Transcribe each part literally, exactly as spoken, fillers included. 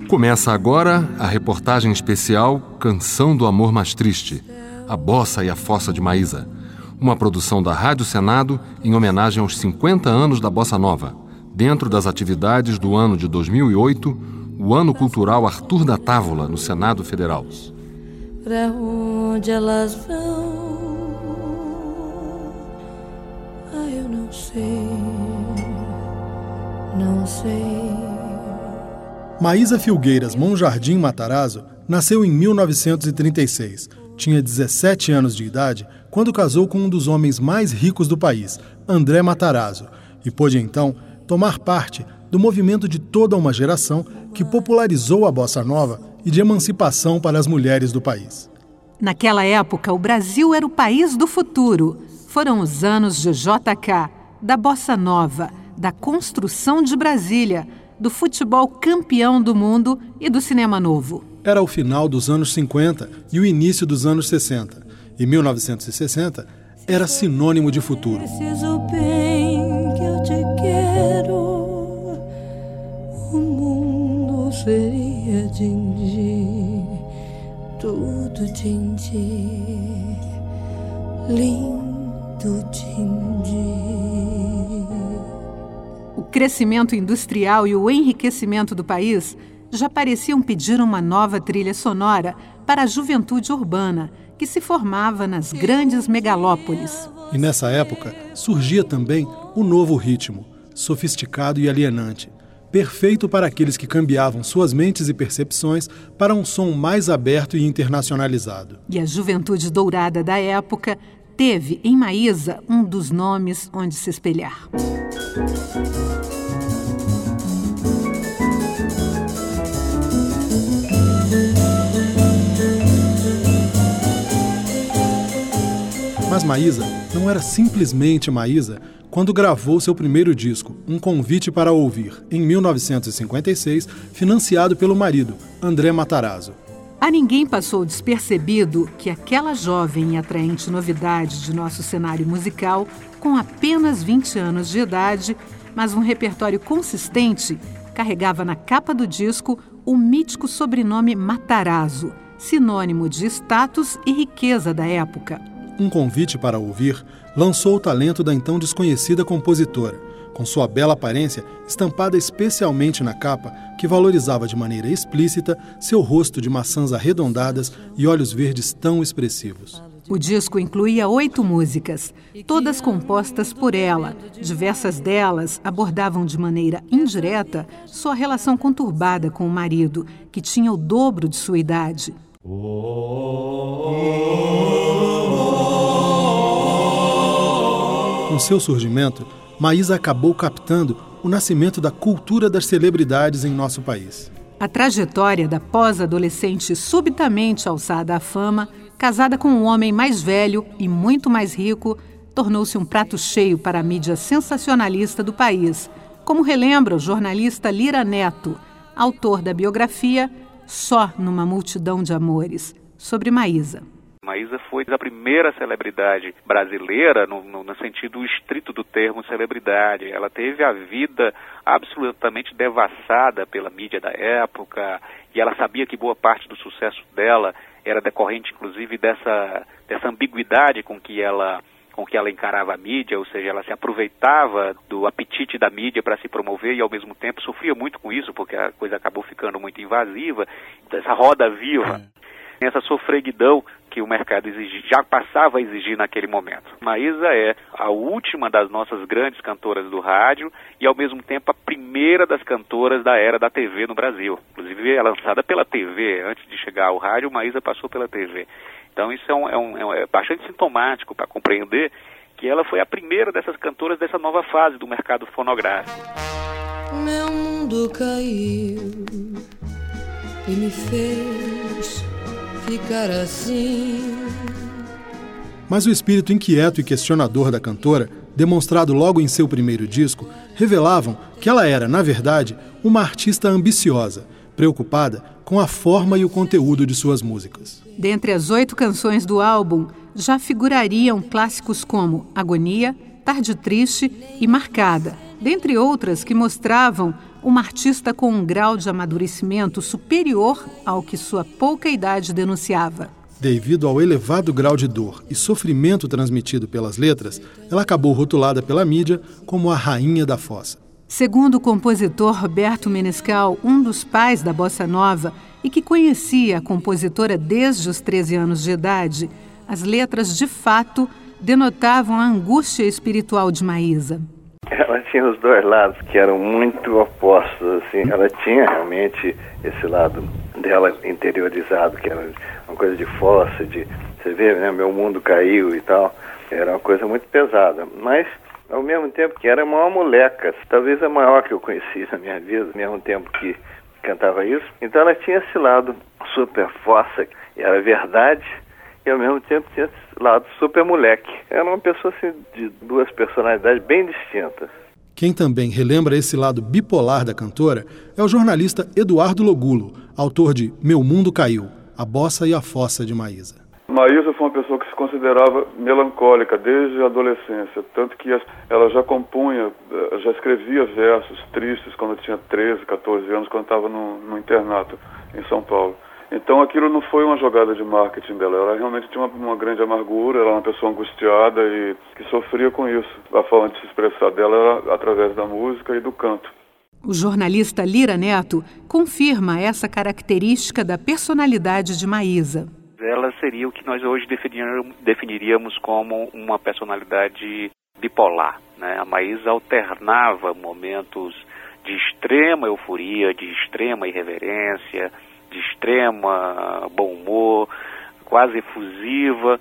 Começa agora a reportagem especial Canção do Amor Mais Triste, a Bossa e a Fossa de Maísa, uma produção da Rádio Senado em homenagem aos cinquenta anos da Bossa Nova, dentro das atividades do ano de dois mil e oito, o Ano Cultural Arthur da Távola, no Senado Federal. Pra onde elas vão? Ah, eu não sei, não sei. Maísa Filgueiras Monjardim Matarazzo nasceu em mil novecentos e trinta e seis. Tinha dezessete anos de idade quando casou com um dos homens mais ricos do país, André Matarazzo, e pôde então tomar parte do movimento de toda uma geração que popularizou a bossa nova e de emancipação para as mulheres do país. Naquela época, o Brasil era o país do futuro. Foram os anos de J K, da bossa nova, da construção de Brasília, do futebol campeão do mundo e do cinema novo. Era o final dos anos cinquenta e o início dos anos sessenta. E mil novecentos e sessenta era sinônimo de futuro. Preciso bem que eu te quero. O mundo seria din-din, tudo din-din, lindo din-din. O crescimento industrial e o enriquecimento do país já pareciam pedir uma nova trilha sonora para a juventude urbana, que se formava nas grandes megalópolis. E nessa época surgia também o novo ritmo, sofisticado e alienante, perfeito para aqueles que cambiavam suas mentes e percepções para um som mais aberto e internacionalizado. E a juventude dourada da época teve em Maísa um dos nomes onde se espelhar. Mas Maísa não era simplesmente Maísa quando gravou seu primeiro disco, Um Convite para Ouvir, em mil novecentos e cinquenta e seis, financiado pelo marido, André Matarazzo. A ninguém passou despercebido que aquela jovem e atraente novidade de nosso cenário musical, com apenas vinte anos de idade, mas um repertório consistente, carregava na capa do disco o mítico sobrenome Matarazzo, sinônimo de status e riqueza da época. Um Convite para Ouvir lançou o talento da então desconhecida compositora, com sua bela aparência estampada especialmente na capa, que valorizava de maneira explícita seu rosto de maçãs arredondadas e olhos verdes tão expressivos. O disco incluía oito músicas, todas compostas por ela. Diversas delas abordavam de maneira indireta sua relação conturbada com o marido, que tinha o dobro de sua idade. Com seu surgimento, Maísa acabou captando o nascimento da cultura das celebridades em nosso país. A trajetória da pós-adolescente subitamente alçada à fama, casada com um homem mais velho e muito mais rico, tornou-se um prato cheio para a mídia sensacionalista do país, como relembra o jornalista Lira Neto, autor da biografia Só numa Multidão de Amores, sobre Maísa. Maísa foi a primeira celebridade brasileira, no, no, no sentido estrito do termo celebridade. Ela teve a vida absolutamente devassada pela mídia da época, e ela sabia que boa parte do sucesso dela era decorrente, inclusive, dessa, dessa ambiguidade com que ela... com que ela encarava a mídia, ou seja, ela se aproveitava do apetite da mídia para se promover e, ao mesmo tempo, sofria muito com isso, porque a coisa acabou ficando muito invasiva, essa roda viva, essa sofreguidão que o mercado exigi, já passava a exigir naquele momento. Maísa é a última das nossas grandes cantoras do rádio e, ao mesmo tempo, a primeira das cantoras da era da T V no Brasil. Inclusive, é lançada pela T V. Antes de chegar ao rádio, Maísa passou pela T V. Então isso é, um, é, um, é bastante sintomático para compreender que ela foi a primeira dessas cantoras dessa nova fase do mercado fonográfico. Meu mundo caiu e me fez ficar assim. Mas o espírito inquieto e questionador da cantora, demonstrado logo em seu primeiro disco, revelavam que ela era, na verdade, uma artista ambiciosa, preocupada com a forma e o conteúdo de suas músicas. Dentre as oito canções do álbum, já figurariam clássicos como Agonia, Tarde Triste e Marcada, dentre outras que mostravam uma artista com um grau de amadurecimento superior ao que sua pouca idade denunciava. Devido ao elevado grau de dor e sofrimento transmitido pelas letras, ela acabou rotulada pela mídia como a rainha da fossa. Segundo o compositor Roberto Menescal, um dos pais da bossa nova e que conhecia a compositora desde os treze anos de idade, as letras de fato denotavam a angústia espiritual de Maísa. Ela tinha os dois lados que eram muito opostos, assim. Ela tinha realmente esse lado dela interiorizado, que era uma coisa de fossa, de, você vê, né, meu mundo caiu e tal. Era uma coisa muito pesada, mas ao mesmo tempo que era a maior moleca, talvez a maior que eu conheci na minha vida, ao mesmo tempo que cantava isso. Então ela tinha esse lado super fossa, e era verdade, e ao mesmo tempo tinha esse lado super moleque. Era uma pessoa assim, de duas personalidades bem distintas. Quem também relembra esse lado bipolar da cantora é o jornalista Eduardo Logulo, autor de Meu Mundo Caiu, a bossa e a fossa de Maísa. Maísa foi uma pessoa que se considerava melancólica desde a adolescência, tanto que ela já compunha, já escrevia versos tristes quando tinha treze, catorze anos, quando estava no, no internato em São Paulo. Então aquilo não foi uma jogada de marketing dela, ela realmente tinha uma, uma grande amargura, ela era uma pessoa angustiada e que sofria com isso. A forma de se expressar dela era através da música e do canto. O jornalista Lira Neto confirma essa característica da personalidade de Maísa. Ela seria o que nós hoje definiríamos como uma personalidade bipolar, né? A Maísa alternava momentos de extrema euforia, de extrema irreverência, de extrema bom humor, quase efusiva,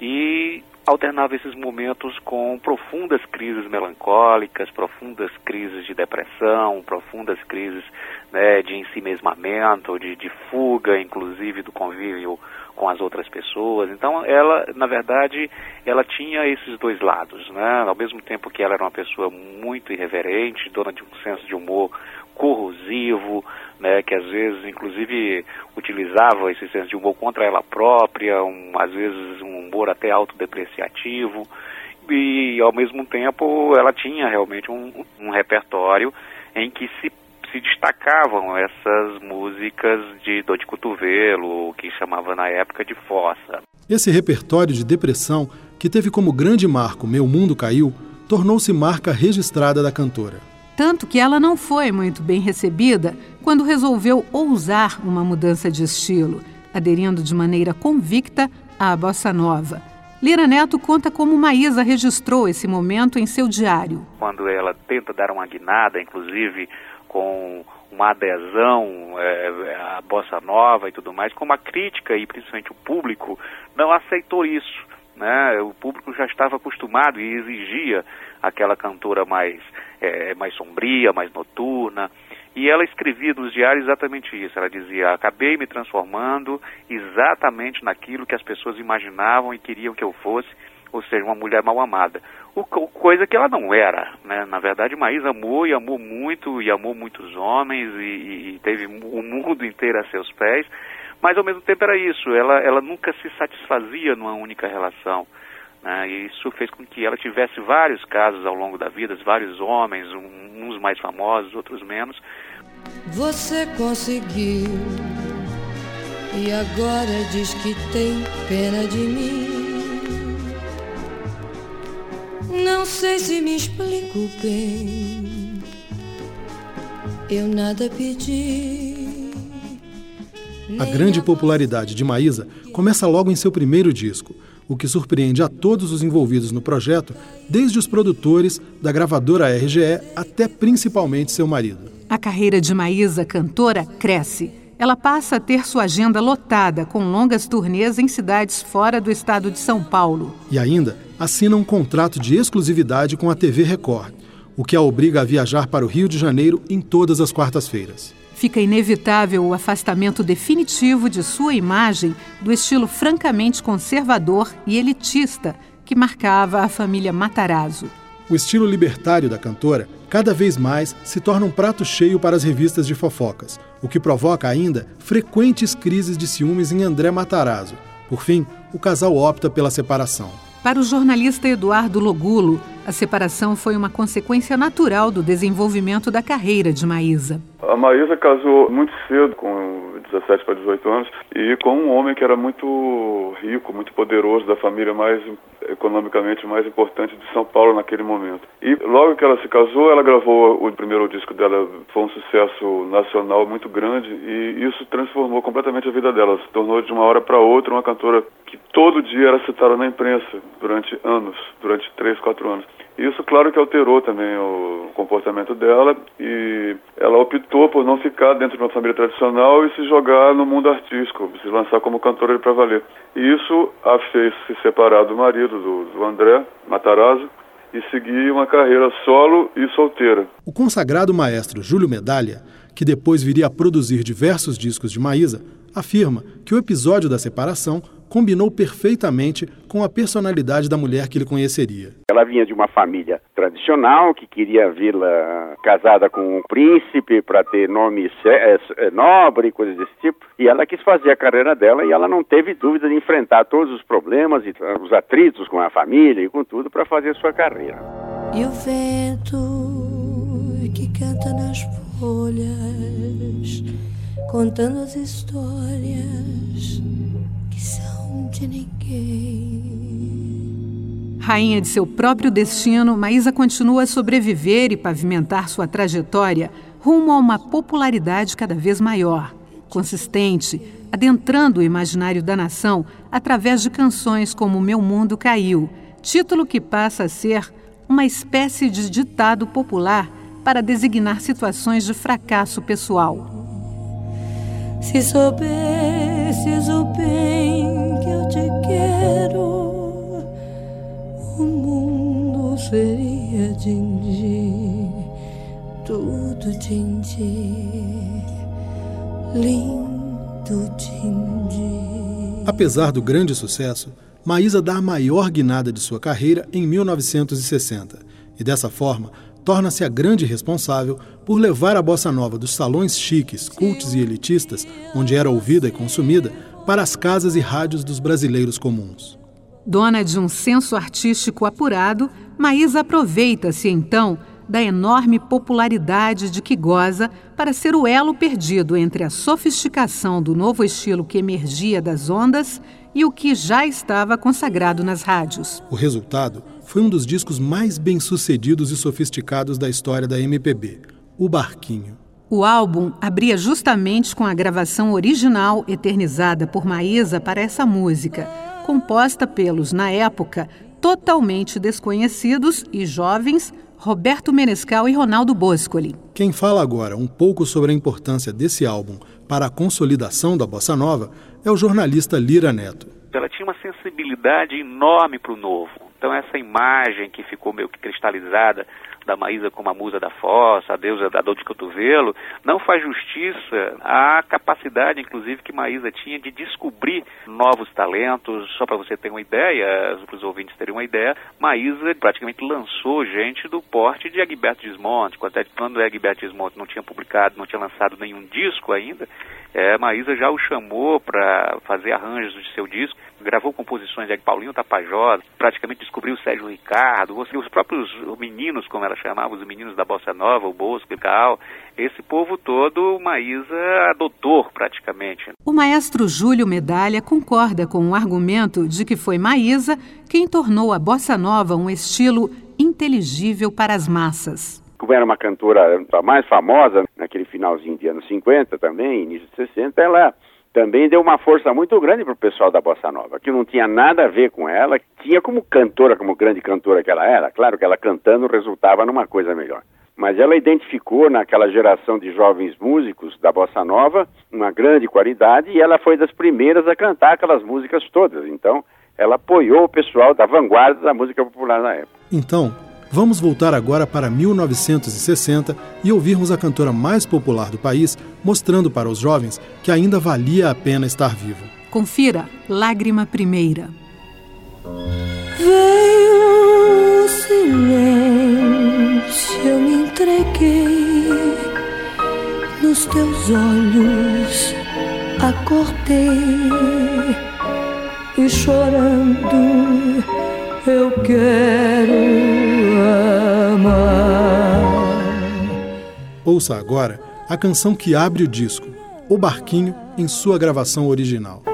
e alternava esses momentos com profundas crises melancólicas, profundas crises de depressão, profundas crises, né, de ensimesmamento, de, de fuga, inclusive, do convívio com as outras pessoas. Então, ela, na verdade, ela tinha esses dois lados, né? Ao mesmo tempo que ela era uma pessoa muito irreverente, dona de um senso de humor corrosivo, né, que às vezes, inclusive, utilizava esse senso de humor contra ela própria, um, às vezes um humor até autodepreciativo, e ao mesmo tempo ela tinha realmente um, um repertório em que se, se destacavam essas músicas de dor de cotovelo, que chamava na época de fossa. Esse repertório de depressão, que teve como grande marco Meu Mundo Caiu, tornou-se marca registrada da cantora. Tanto que ela não foi muito bem recebida quando resolveu ousar uma mudança de estilo, aderindo de maneira convicta à bossa nova. Lira Neto conta como Maísa registrou esse momento em seu diário. Quando ela tenta dar uma guinada, inclusive com uma adesão é, à bossa nova e tudo mais, como a crítica e principalmente o público não aceitou isso, né? O público já estava acostumado e exigia aquela cantora mais, é, mais sombria, mais noturna. E ela escrevia nos diários exatamente isso. Ela dizia: acabei me transformando exatamente naquilo que as pessoas imaginavam e queriam que eu fosse, ou seja, uma mulher mal amada. O, coisa que ela não era, né? Na verdade, Maísa amou e amou muito, e amou muitos homens, e, e teve o mundo inteiro a seus pés, mas ao mesmo tempo era isso, ela, ela nunca se satisfazia numa única relação, né? E isso fez com que ela tivesse vários casos ao longo da vida, vários homens, um, uns mais famosos, outros menos. Você conseguiu e agora diz que tem pena de mim. Não sei se me explico bem, eu nada pedi. A grande popularidade de Maísa começa logo em seu primeiro disco, o que surpreende a todos os envolvidos no projeto, desde os produtores, da gravadora R G E até principalmente seu marido. A carreira de Maísa, cantora, cresce. Ela passa a ter sua agenda lotada, com longas turnês em cidades fora do estado de São Paulo. E ainda assina um contrato de exclusividade com a T V Record, o que a obriga a viajar para o Rio de Janeiro em todas as quartas-feiras. Fica inevitável o afastamento definitivo de sua imagem do estilo francamente conservador e elitista que marcava a família Matarazzo. O estilo libertário da cantora cada vez mais se torna um prato cheio para as revistas de fofocas, o que provoca ainda frequentes crises de ciúmes em André Matarazzo. Por fim, o casal opta pela separação. Para o jornalista Eduardo Logulo, A separação foi uma consequência natural do desenvolvimento da carreira de Maísa. A Maísa casou muito cedo, com dezessete para dezoito anos, e com um homem que era muito rico, muito poderoso, da família mais economicamente mais importante de São Paulo naquele momento. E logo que ela se casou, ela gravou o primeiro disco dela, foi um sucesso nacional muito grande, e isso transformou completamente a vida dela. Se tornou de uma hora para outra uma cantora que todo dia era citada na imprensa durante anos, durante três, quatro anos. Isso, claro, que alterou também o comportamento dela, e ela optou por não ficar dentro de uma família tradicional e se jogar no mundo artístico, se lançar como cantora para valer. E isso a fez se separar do marido, do, do André Matarazzo, e seguir uma carreira solo e solteira. O consagrado maestro Júlio Medalha, que depois viria a produzir diversos discos de Maísa, afirma que o episódio da separação combinou perfeitamente com a personalidade da mulher que ele conheceria. Ela vinha de uma família tradicional, que queria vê-la casada com um príncipe para ter nome nobre, coisas desse tipo. E ela quis fazer a carreira dela, e ela não teve dúvida de enfrentar todos os problemas e os atritos com a família e com tudo para fazer a sua carreira. E o vento que canta nas folhas, contando as histórias que são de ninguém. Rainha de seu próprio destino, Maísa continua a sobreviver e pavimentar sua trajetória rumo a uma popularidade cada vez maior, consistente, adentrando o imaginário da nação através de canções como Meu Mundo Caiu, título que passa a ser uma espécie de ditado popular para designar situações de fracasso pessoal. Se soubesses o bem que eu te quero, o mundo seria din-din, tudo din-din, lindo din-din. Apesar do grande sucesso, Maísa dá a maior guinada de sua carreira em mil novecentos e sessenta e, dessa forma, torna-se a grande responsável por levar a bossa nova dos salões chiques, cultos e elitistas, onde era ouvida e consumida, para as casas e rádios dos brasileiros comuns. Dona de um senso artístico apurado, Maísa aproveita-se, então, da enorme popularidade de que goza para ser o elo perdido entre a sofisticação do novo estilo que emergia das ondas e o que já estava consagrado nas rádios. O resultado foi um dos discos mais bem-sucedidos e sofisticados da história da M P B, O Barquinho. O álbum abria justamente com a gravação original eternizada por Maísa para essa música, composta pelos, na época, totalmente desconhecidos e jovens Roberto Menescal e Ronaldo Boscoli. Quem fala agora um pouco sobre a importância desse álbum para a consolidação da bossa nova é o jornalista Lira Neto. Ela tinha uma sensibilidade enorme para o novo. Então essa imagem que ficou meio que cristalizada da Maísa como a musa da fossa, a deusa da dor de cotovelo, não faz justiça à capacidade, inclusive, que Maísa tinha de descobrir novos talentos. Só para você ter uma ideia, para os ouvintes terem uma ideia, Maísa praticamente lançou gente do porte de Egberto Gismonti. Quando Egberto Gismonti não tinha publicado, não tinha lançado nenhum disco ainda, é, Maísa já o chamou para fazer arranjos de seu disco, gravou composições de Paulinho Tapajós, praticamente descobriu o Sérgio Ricardo, os próprios meninos, como ela chamava, os meninos da Bossa Nova, o Bosco, o Cal, esse povo todo, Maísa adotou praticamente. O maestro Júlio Medalha concorda com o argumento de que foi Maísa quem tornou a Bossa Nova um estilo inteligível para as massas. Como era uma cantora a mais famosa, naquele finalzinho de anos cinquenta também, início de sessenta, ela também deu uma força muito grande para o pessoal da Bossa Nova, que não tinha nada a ver com ela, tinha como cantora, como grande cantora que ela era, claro que ela cantando resultava numa coisa melhor. Mas ela identificou naquela geração de jovens músicos da Bossa Nova uma grande qualidade, e ela foi das primeiras a cantar aquelas músicas todas. Então, ela apoiou o pessoal da vanguarda da música popular na época. Então, vamos voltar agora para mil novecentos e sessenta e ouvirmos a cantora mais popular do país, mostrando para os jovens que ainda valia a pena estar vivo. Confira Lágrima Primeira. Veio o silêncio, eu me entreguei, nos teus olhos acordei, e chorando eu quero amar. Ouça agora a canção que abre o disco, O Barquinho, em sua gravação original.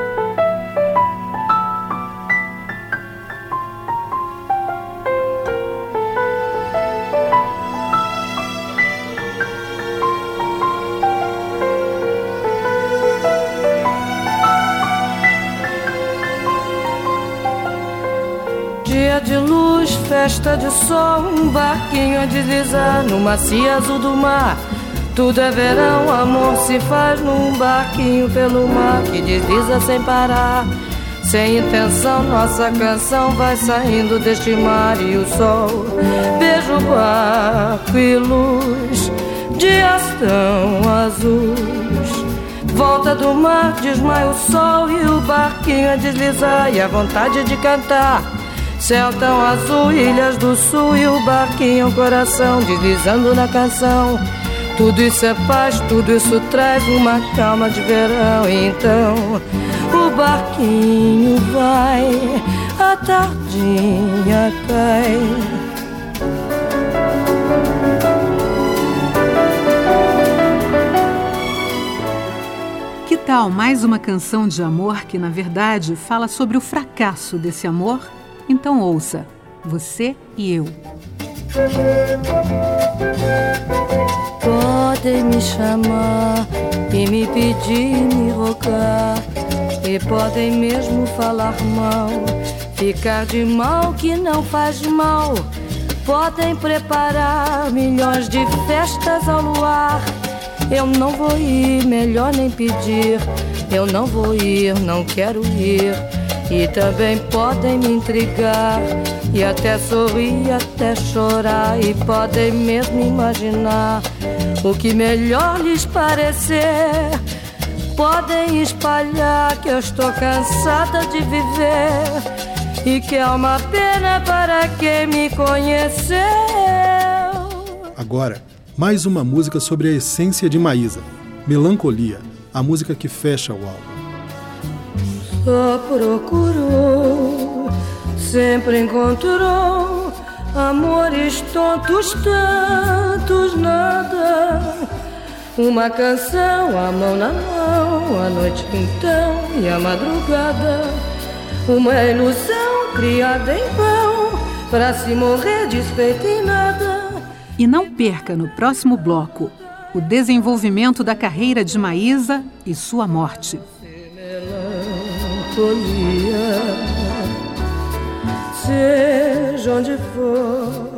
Dia de luz, festa de sol, um barquinho a deslizar no macio azul do mar. Tudo é verão, amor se faz num barquinho pelo mar que desliza sem parar. Sem intenção, nossa canção vai saindo deste mar e o sol beija o barco e luz, dias tão azuis. Volta do mar, desmaia o sol e o barquinho a deslizar e a vontade de cantar. Céu tão azul, ilhas do sul e o barquinho, coração deslizando na canção. Tudo isso é paz, tudo isso traz uma calma de verão. Então o barquinho vai, a tardinha cai. Que tal mais uma canção de amor que, na verdade, fala sobre o fracasso desse amor? Então ouça, Você e Eu. Podem me chamar e me pedir, me rogar, e podem mesmo falar mal, ficar de mal que não faz mal. Podem preparar milhões de festas ao luar. Eu não vou ir, melhor nem pedir. Eu não vou ir, não quero ir. E também podem me intrigar e até sorrir, até chorar. E podem mesmo imaginar o que melhor lhes parecer. Podem espalhar que eu estou cansada de viver e que é uma pena para quem me conheceu. Agora, mais uma música sobre a essência de Maísa, Melancolia, a música que fecha o álbum. Só procurou, sempre encontrou amores tontos, tantos nada. Uma canção, a mão na mão, a noite então e a madrugada. Uma ilusão criada em vão, pra se morrer desfeita em nada. E não perca no próximo bloco o desenvolvimento da carreira de Maísa e sua morte. Seja onde for,